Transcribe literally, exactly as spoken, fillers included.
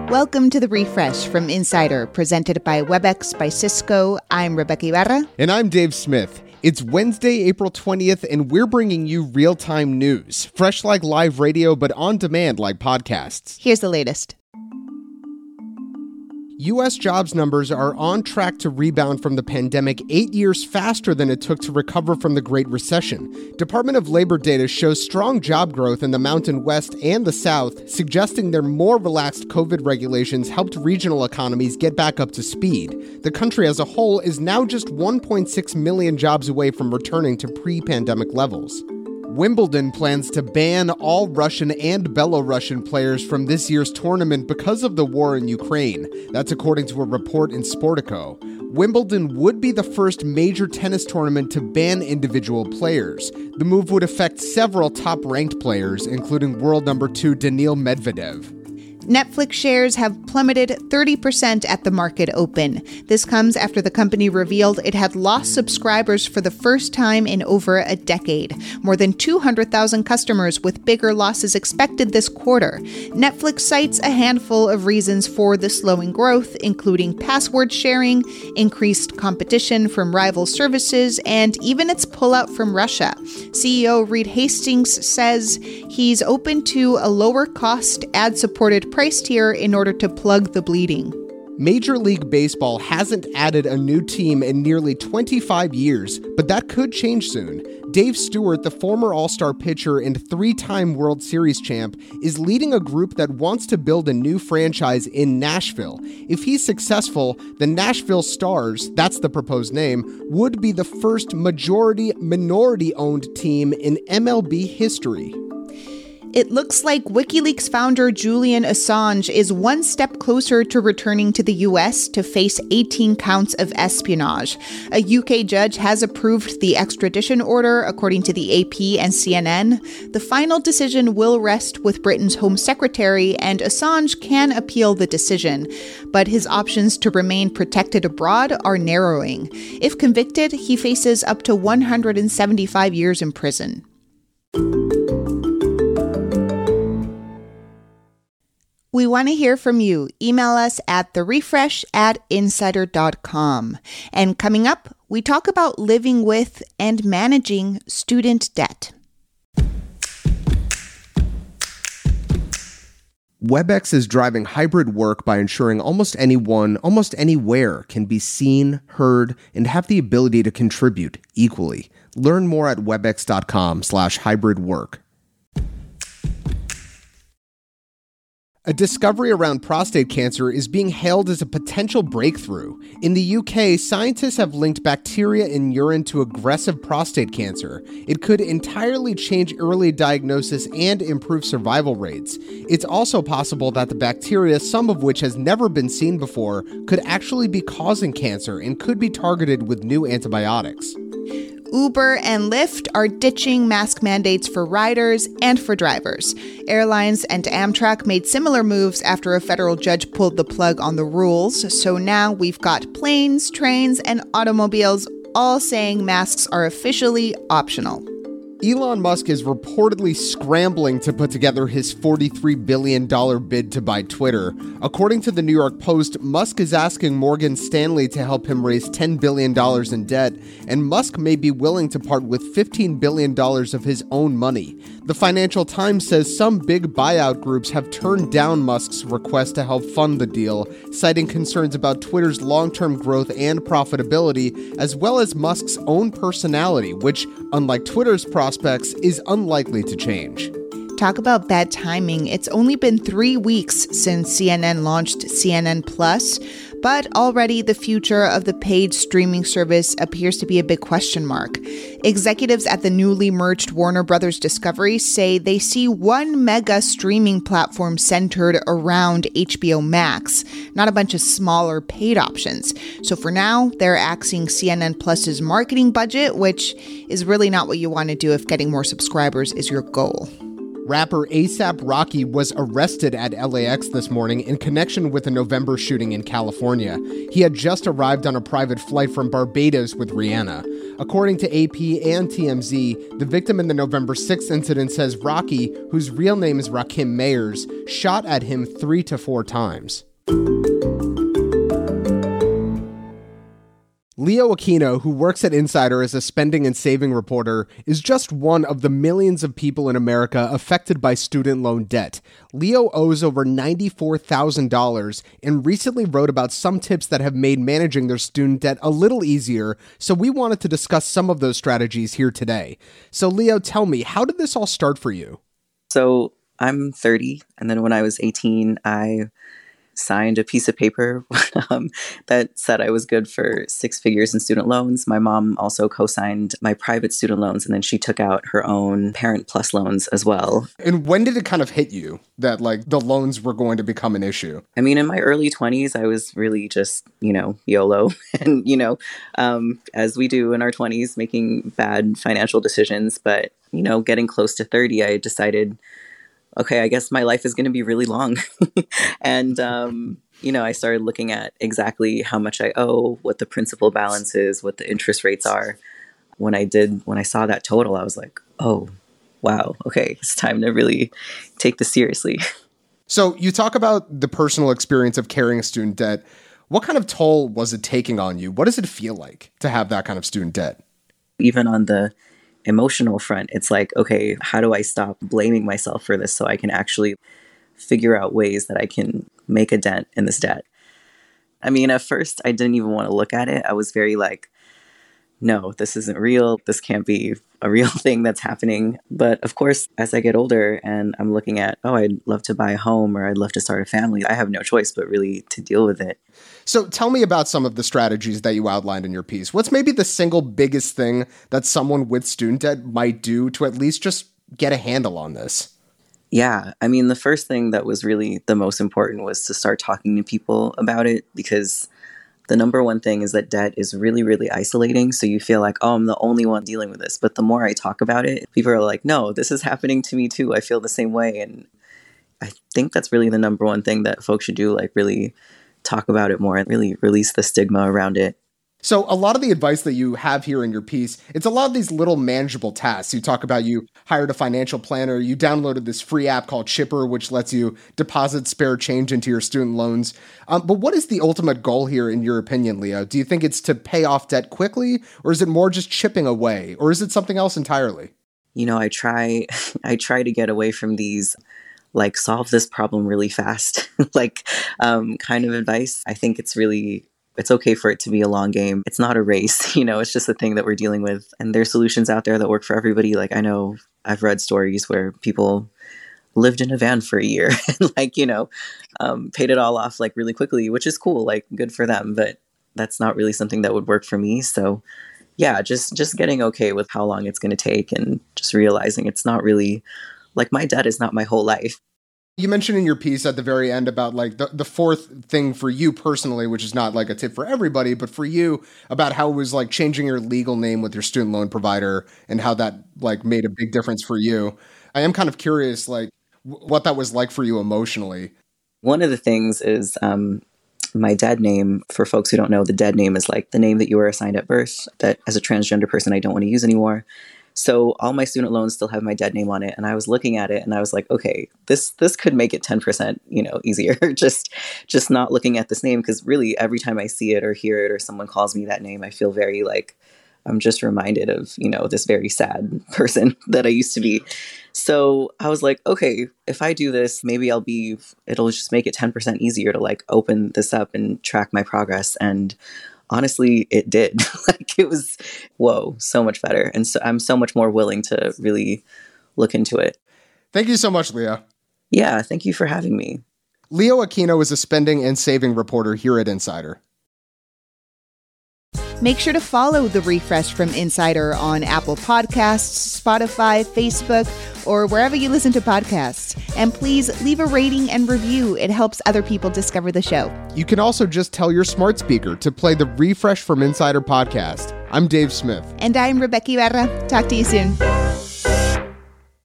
Welcome to The Refresh from Insider, presented by WebEx by Cisco. I'm Rebecca Ibarra. And I'm Dave Smith. It's Wednesday, April twentieth, and we're bringing you real-time news. Fresh like live radio, but on demand like podcasts. Here's the latest. U S jobs numbers are on track to rebound from the pandemic eight years faster than it took to recover from the Great Recession. Department of Labor data shows strong job growth in the Mountain West and the South, suggesting their more relaxed COVID regulations helped regional economies get back up to speed. The country as a whole is now just one point six million jobs away from returning to pre-pandemic levels. Wimbledon plans to ban all Russian and Belarusian players from this year's tournament because of the war in Ukraine. That's according to a report in Sportico. Wimbledon would be the first major tennis tournament to ban individual players. The move would affect several top-ranked players, including world number two Daniil Medvedev. Netflix shares have plummeted thirty percent at the market open. This comes after the company revealed it had lost subscribers for the first time in over a decade. More than two hundred thousand customers with bigger losses expected this quarter. Netflix cites a handful of reasons for the slowing growth, including password sharing, increased competition from rival services, and even its pullout from Russia. C E O Reed Hastings says he's open to a lower-cost, ad-supported price tier in order to plug the bleeding. Major League Baseball hasn't added a new team in nearly twenty-five years, but that could change soon. Dave Stewart, the former All-Star pitcher and three-time World Series champ, is leading a group that wants to build a new franchise in Nashville. If he's successful, the Nashville Stars, that's the proposed name, would be the first majority-minority-owned team in M L B history. It looks like WikiLeaks founder Julian Assange is one step closer to returning to the U S to face eighteen counts of espionage. A U K judge has approved the extradition order, according to the A P and C N N. The final decision will rest with Britain's Home Secretary, and Assange can appeal the decision. But his options to remain protected abroad are narrowing. If convicted, he faces up to one hundred seventy-five years in prison. We want to hear from you. Email us at the refresh at insider dot com. And coming up, we talk about living with and managing student debt. WebEx is driving hybrid work by ensuring almost anyone, almost anywhere, can be seen, heard, and have the ability to contribute equally. Learn more at webex dot com slash hybrid work. A discovery around prostate cancer is being hailed as a potential breakthrough. In the U K, scientists have linked bacteria in urine to aggressive prostate cancer. It could entirely change early diagnosis and improve survival rates. It's also possible that the bacteria, some of which has never been seen before, could actually be causing cancer and could be targeted with new antibiotics. Uber and Lyft are ditching mask mandates for riders and for drivers. Airlines and Amtrak made similar moves after a federal judge pulled the plug on the rules. So now we've got planes, trains, and automobiles all saying masks are officially optional. Elon Musk is reportedly scrambling to put together his forty-three billion dollars bid to buy Twitter. According to the New York Post, Musk is asking Morgan Stanley to help him raise ten billion dollars in debt, and Musk may be willing to part with fifteen billion dollars of his own money. The Financial Times says some big buyout groups have turned down Musk's request to help fund the deal, citing concerns about Twitter's long-term growth and profitability, as well as Musk's own personality, which, unlike Twitter's prospects, is unlikely to change. Talk about bad timing. It's only been three weeks since C N N launched C N N Plus, but already the future of the paid streaming service appears to be a big question mark. Executives at the newly merged Warner Brothers Discovery say they see one mega streaming platform centered around H B O Max, not a bunch of smaller paid options. So for now, they're axing C N N Plus's marketing budget, which is really not what you want to do if getting more subscribers is your goal. Rapper A$AP Rocky was arrested at L A X this morning in connection with a November shooting in California. He had just arrived on a private flight from Barbados with Rihanna. According to A P and T M Z, the victim in the November sixth incident says Rocky, whose real name is Rakim Mayers, shot at him three to four times. Leo Aquino, who works at Insider as a spending and saving reporter, is just one of the millions of people in America affected by student loan debt. Leo owes over ninety-four thousand dollars and recently wrote about some tips that have made managing their student debt a little easier, so we wanted to discuss some of those strategies here today. So Leo, tell me, how did this all start for you? So I'm thirty, and then when I was eighteen, I signed a piece of paper um, that said I was good for six figures in student loans. My mom also co-signed my private student loans, and then she took out her own Parent Plus loans as well. And when did it kind of hit you that like the loans were going to become an issue? I mean, in my early twenties, I was really just, you know, YOLO and, you know, um, as we do in our twenties, making bad financial decisions. But, you know, getting close to thirty, I decided, okay, I guess my life is going to be really long. and, um, you know, I started looking at exactly how much I owe, what the principal balance is, what the interest rates are. When I did, when I saw that total, I was like, oh, wow, okay, it's time to really take this seriously. So you talk about the personal experience of carrying a student debt. What kind of toll was it taking on you? What does it feel like to have that kind of student debt? Even on the emotional front, it's like, okay, how do I stop blaming myself for this so I can actually figure out ways that I can make a dent in this debt? I mean, at first, I didn't even want to look at it. I was very like, no, this isn't real. This can't be a real thing that's happening. But of course, as I get older and I'm looking at, oh, I'd love to buy a home or I'd love to start a family, I have no choice but really to deal with it. So tell me about some of the strategies that you outlined in your piece. What's maybe the single biggest thing that someone with student debt might do to at least just get a handle on this? Yeah, I mean, the first thing that was really the most important was to start talking to people about it, because the number one thing is that debt is really, really isolating. So you feel like, oh, I'm the only one dealing with this. But the more I talk about it, people are like, no, this is happening to me too. I feel the same way. And I think that's really the number one thing that folks should do, like really talk about it more and really release the stigma around it. So a lot of the advice that you have here in your piece, it's a lot of these little manageable tasks. You talk about you hired a financial planner, you downloaded this free app called Chipper, which lets you deposit spare change into your student loans. Um, but what is the ultimate goal here, in your opinion, Leo? Do you think it's to pay off debt quickly, or is it more just chipping away, or is it something else entirely? You know, I try, I try to get away from these like solve this problem really fast, like um, kind of advice. I think it's really It's okay for it to be a long game. It's not a race, you know, it's just a thing that we're dealing with. And there's solutions out there that work for everybody. Like I know I've read stories where people lived in a van for a year and like, you know, um, paid it all off like really quickly, which is cool, like good for them. But that's not really something that would work for me. So yeah, just, just getting okay with how long it's going to take and just realizing it's not really like my debt is not my whole life. You mentioned in your piece at the very end about like the, the fourth thing for you personally, which is not like a tip for everybody, but for you, about how it was like changing your legal name with your student loan provider and how that like made a big difference for you. I am kind of curious, like w- what that was like for you emotionally. One of the things is um, my dead name. For folks who don't know, the dead name is like the name that you were assigned at birth that as a transgender person, I don't want to use anymore. So all my student loans still have my dead name on it. And I was looking at it and I was like, okay, this this could make it ten percent, you know, easier. just just not looking at this name, because really every time I see it or hear it or someone calls me that name, I feel very like I'm just reminded of, you know, this very sad person that I used to be. So I was like, okay, if I do this, maybe I'll be, it'll just make it ten percent easier to like open this up and track my progress. And honestly, it did. Like it was, whoa, so much better. And so I'm so much more willing to really look into it. Thank you so much, Leo. Yeah, thank you for having me. Leo Aquino is a spending and saving reporter here at Insider. Make sure to follow The Refresh from Insider on Apple Podcasts, Spotify, Facebook, or wherever you listen to podcasts. And please leave a rating and review. It helps other people discover the show. You can also just tell your smart speaker to play the Refresh from Insider podcast. I'm Dave Smith. And I'm Rebecca Ibarra. Talk to you soon.